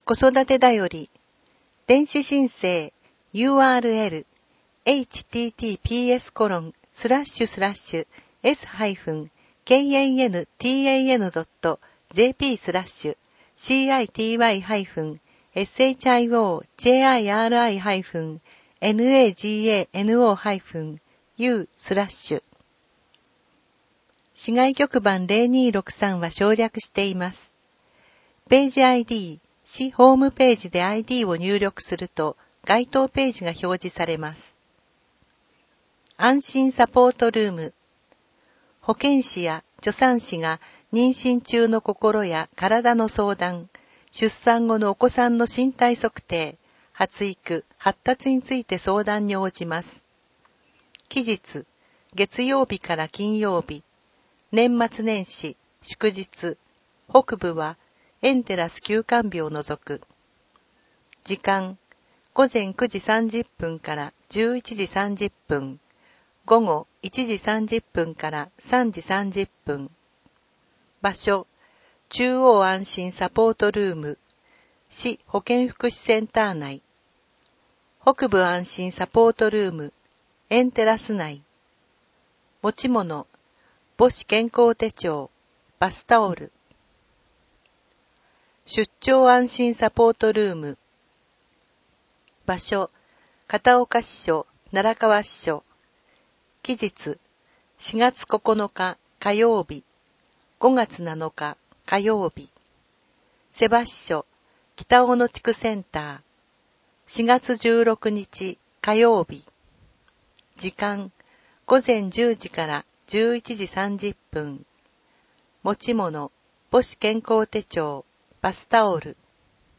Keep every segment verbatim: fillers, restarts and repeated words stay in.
子育てだより電子申請 ユーアールエル エイチティーティーピーエス コロンスラッシュスラッシュ エス ハイフン ケーエーエヌティーエーエヌ ドット ジェーピー スラッシュ シーアイティーワイ ハイフン エスエイチアイオー ジェーアイアールアイ ハイフン エヌエージーエーエヌオー ハイフン ユー スラッシュ市外局番ゼロにーろくさんは省略しています。ページ アイディー、市ホームページで アイディー を入力すると該当ページが表示されます。安心サポートルーム。保健師や助産師が妊娠中の心や体の相談、出産後のお子さんの身体測定、発育、発達について相談に応じます。期日、月曜日から金曜日、年末年始、祝日、北部はエンテラス休館日を除く。時間、午前くじさんじゅっぷんからじゅういちじさんじゅっぷん、午後いちじさんじゅっぷんからさんじさんじゅっぷん。場所、中央安心サポートルーム、市保健福祉センター内。北部安心サポートルーム、エンテラス内。持ち物、母子健康手帳、バスタオル。出張安心サポートルーム。場所、片岡支所、奈良川支所。期日、しがつここのか火曜日、ごがつなのか火曜日。瀬場支所、北小野地区センター。しがつじゅうろくにち火曜日。時間、午前じゅうじからじゅういちじさんじゅっぷん。持ち物、母子健康手帳、バスタオル。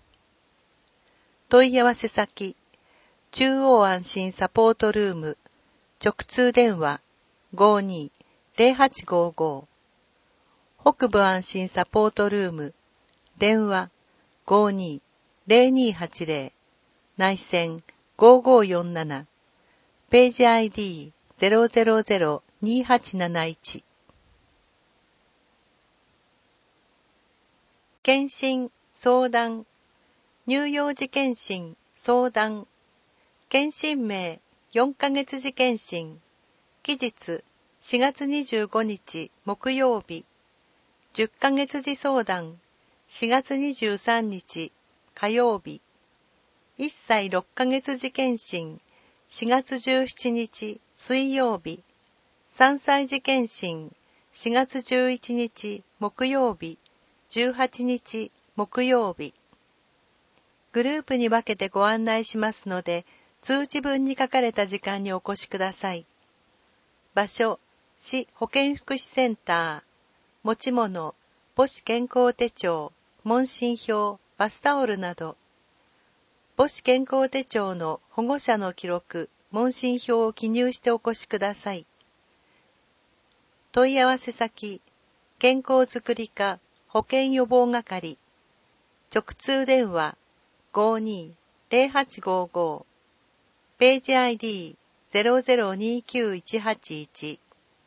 問い合わせ先、中央安心サポートルーム、直通電話 ごーにーゼロはちごーごー。北部安心サポートルーム、電話 ごーにーゼロにーはちゼロ。内線ごーごーよんなな。ページ アイディーゼロゼロゼロにーはちなないち。検診、相談、乳幼児検診、相談、検診名、よんかげつじ検診、期日、しがつにじゅうごにち木曜日、じゅっかげつじ相談、しがつにじゅうさんにち火曜日、いっさいろっかげつじ検診、しがつじゅうしちにち水曜日、さんさいじ検診、しがつじゅういちにち木曜日、じゅうはちにち木曜日。グループに分けてご案内しますので、通知文に書かれた時間にお越しください。場所、市保健福祉センター。持ち物、母子健康手帳、問診票、バスタオルなど。母子健康手帳の保護者の記録、問診票を記入してお越しください。問い合わせ先、健康づくり課保健予防係。直通電話 ごーにーゼロはちごーごー。ページ アイディーゼロゼロにきゅういちはちいち。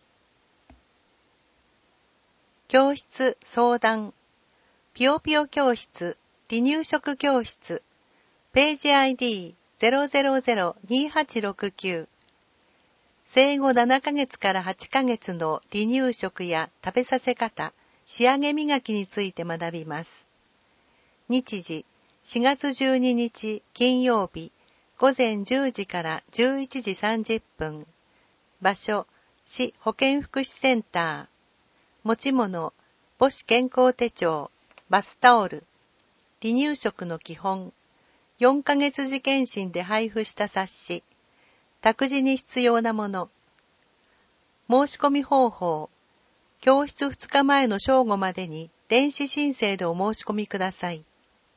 教室相談、ぴよぴよ教室、離乳食教室。ページ アイディーゼロゼロゼロにはちろくきゅう。生後ななかげつからはちかげつの離乳食や食べさせ方、仕上げ磨きについて学びます。日時、しがつじゅうににち金曜日、ごぜんじゅうじからじゅういちじさんじゅっぷん。場所、市保健福祉センター。持ち物、母子健康手帳、バスタオル。離乳食の基本。よんかげつじ検診で配布した冊子。託児に必要なもの。申し込み方法。教室ふつかまえの正午までに電子申請でお申し込みください。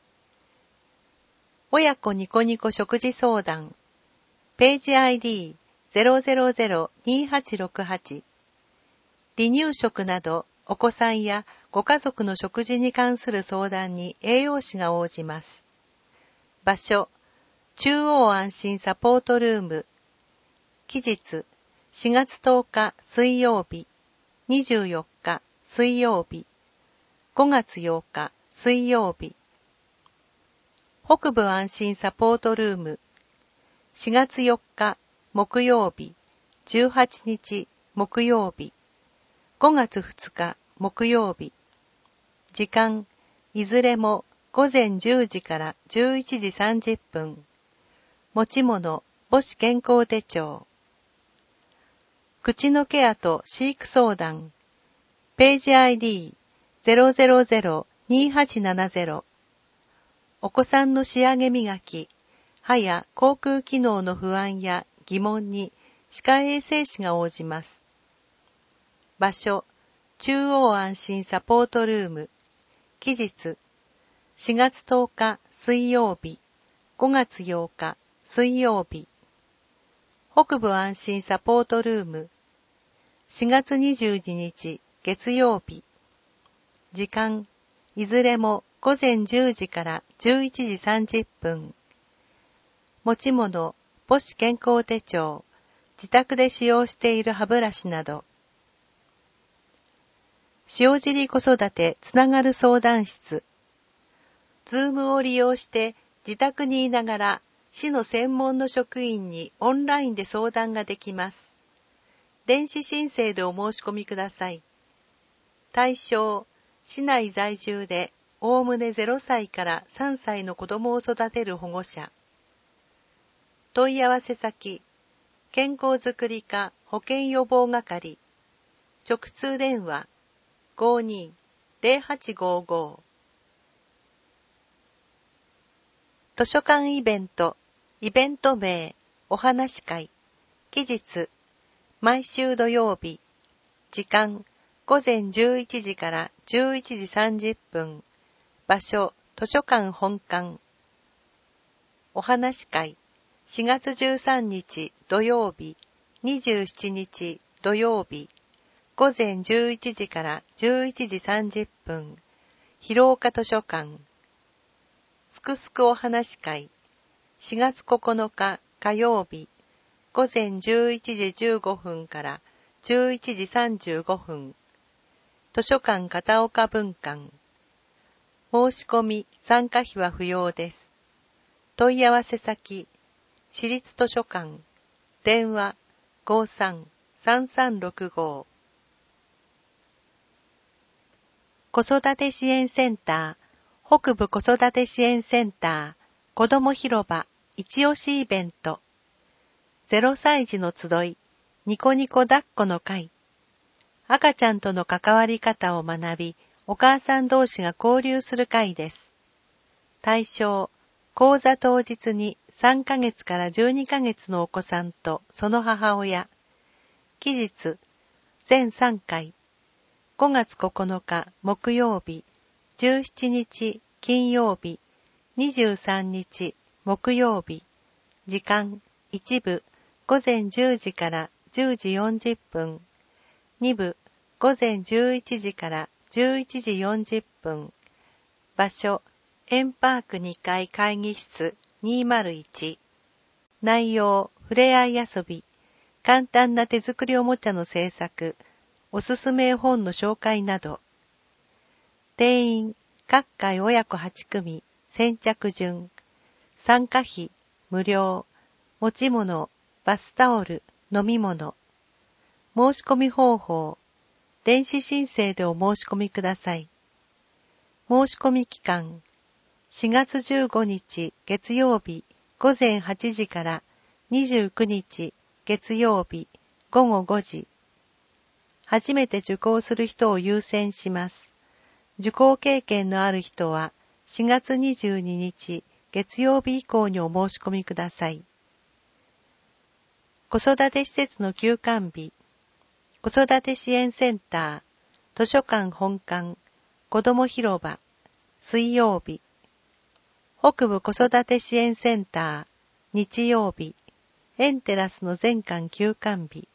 親子ニコニコ食事相談。ページ アイディーゼロゼロゼロにはちろくはち。離乳食などお子さんやご家族の食事に関する相談に栄養士が応じます。場所、中央安心サポートルーム。期日、しがつとおか水曜日、にじゅうよっか水曜日、ごがつようか水曜日。 北部安心サポートルーム、しがつよっか木曜日、じゅうはちにち木曜日、ごがつふつか木曜日、時間、いずれもごぜんじゅうじからじゅういちじさんじゅっぷん、持ち物、母子健康手帳、口のケアと飼育相談、ページ アイディー ゼロゼロゼロ にはちななゼロ、お子さんの仕上げ磨き、歯や口腔機能の不安や疑問に歯科衛生士が応じます。場所、中央安心サポートルーム、期日、しがつとおか水曜日、ごがつようか水曜日、北部安心サポートルーム、しがつにじゅうににち月曜日、時間、いずれもごぜんじゅうじからじゅういちじさんじゅっぷん、持ち物、母子健康手帳、自宅で使用している歯ブラシなど、塩尻子育てつながる相談室、ズームを利用して自宅にいながら市の専門の職員にオンラインで相談ができます。電子申請でお申し込みください。対象、市内在住でおおむねゼロさいからさんさいの子供を育てる保護者。問い合わせ先、健康づくり課保健予防係、直通電話 ごーにー ゼロはちごーごー。図書館イベント、イベント名、お話会、期日、毎週土曜日、時間、ごぜんじゅういちじからじゅういちじさんじゅっぷん、場所、図書館本館。お話会、しがつじゅうさんにち土曜日、にじゅうしちにち土曜日、ごぜんじゅういちじからじゅういちじさんじゅっぷん、広岡図書館。すくすくお話会、しがつここのか火曜日、ごぜんじゅういちじじゅうごふんからじゅういちじさんじゅうごふん、図書館片岡分館。申し込み、参加費は不要です。問い合わせ先、市立図書館、電話 ごーさん さんさんろくごー。子育て支援センター、北部子育て支援センター、子ども広場、一押しイベント。ゼロさい児の集い、ニコニコ抱っこの会。赤ちゃんとの関わり方を学び、お母さん同士が交流する会です。対象、講座当日にさんかげつからじゅうにかげつのお子さんとその母親。期日、全さんかい。ごがつここのか木曜日、じゅうしちにち金曜日、にじゅうさんにち木曜日。時間、一部、ごぜんじゅうじからじゅうじよんじゅっぷん。二部、ごぜんじゅういちじからじゅういちじよんじゅっぷん。場所、エンパークにかい会議室にまるいち。内容、ふれあい遊び、簡単な手作りおもちゃの制作、おすすめ絵本の紹介など。定員、各回親子はちくみ、先着順。参加費、無料。持ち物、バスタオル、飲み物。申し込み方法、電子申請でお申し込みください。申し込み期間、しがつじゅうごにち月曜日ごぜんはちじからにじゅうくにち月曜日ごごごじ。初めて受講する人を優先します。受講経験のある人はしがつにじゅうににち月曜日以降にお申し込みください。子育て施設の休館日、子育て支援センター、図書館本館、子ども広場、水曜日、北部子育て支援センター、日曜日、エンテラスの全館休館日。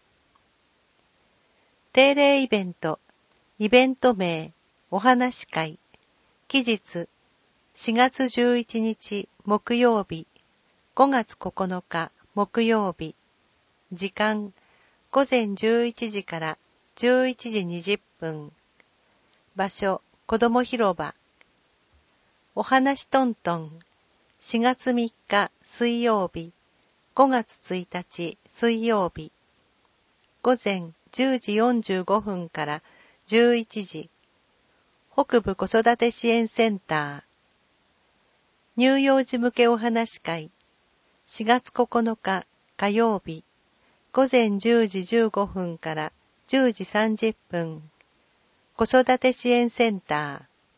定例イベント、イベント名、お話会、期日、しがつじゅういちにち木曜日、ごがつここのか木曜日、時間、ごぜんじゅういちじからじゅういちじにじゅっぷん。場所、子ども広場。お話トントン。 しがつみっか水曜日、ごがつついたち水曜日、午前じゅうじよんじゅうごふんからじゅういちじ、北部子育て支援センター、乳幼児向けお話会、しがつここのか火曜日、午前じゅうじじゅうごふんからじゅうじさんじゅっぷん、子育て支援センター、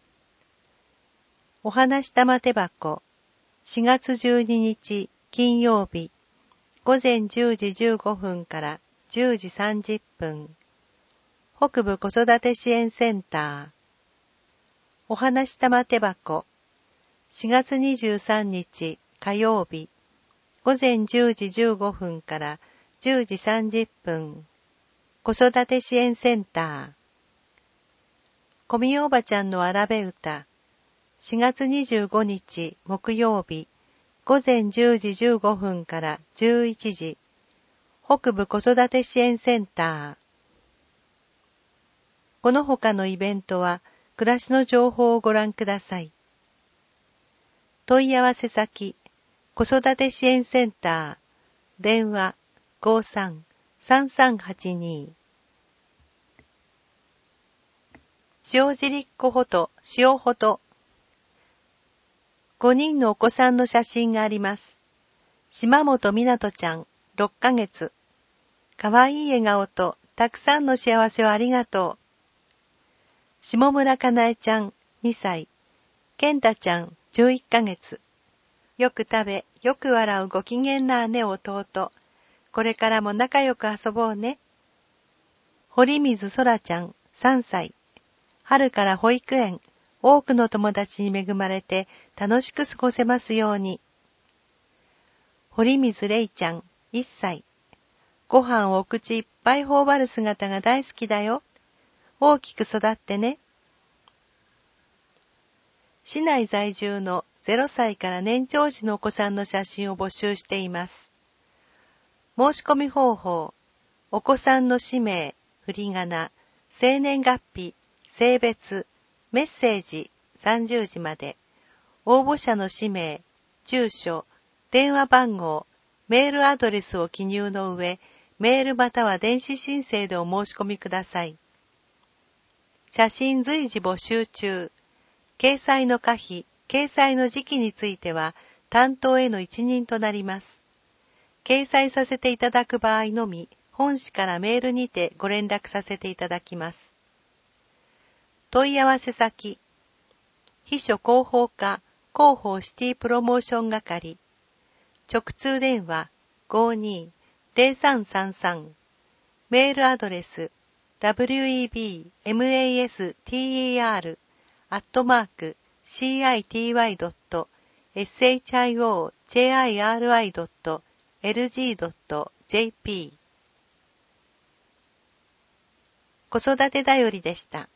お話玉手箱、しがつじゅうににち金曜日、午前じゅうじじゅうごふんからじゅうじさんじゅっぷん、北部子育て支援センター、お話玉手箱、しがつにじゅうさんにち火曜日、午前じゅうじじゅうごふんからじゅうじさんじゅっぷん、子育て支援センター、小宮おばちゃんのあらべ歌、しがつにじゅうごにち木曜日、午前じゅうじじゅうごふんからじゅういちじ、北部子育て支援センター。この他のイベントは、暮らしの情報をご覧ください。問い合わせ先、子育て支援センター、電話 ごさんさんさんはちに。塩尻っ子フォト、塩フォト。ごにんのお子さんの写真があります。島本みなとちゃん、ろっかげつ。かわいい笑顔とたくさんの幸せをありがとう。下村かなえちゃん、にさい。けんたちゃん、じゅういっかげつ。よく食べ、よく笑うご機嫌な姉弟。これからも仲良く遊ぼうね。堀水そらちゃん、さんさい。春から保育園、多くの友達に恵まれて楽しく過ごせますように。堀水れいちゃん、いっさい。ご飯をお口いっぱい頬張る姿が大好きだよ。大きく育ってね。市内在住のゼロさいから年長児のお子さんの写真を募集しています。申し込み方法、お子さんの氏名、振り仮名、生年月日、性別、メッセージ、さんじゅうじまで、応募者の氏名、住所、電話番号、メールアドレスを記入の上、メールまたは電子申請でお申し込みください。写真随時募集中。掲載の可否、掲載の時期については担当への一任となります。掲載させていただく場合のみ、本誌からメールにてご連絡させていただきます。問い合わせ先、秘書広報課広報シティプロモーション係、直通電話 ごーにーぜろさんさんさん、メールアドレス ダブリューイービーマスター アットマーク シーアイティーワイ ドット ショジリ ドット エルジー ドット ジェーピー 子育てだよりでした。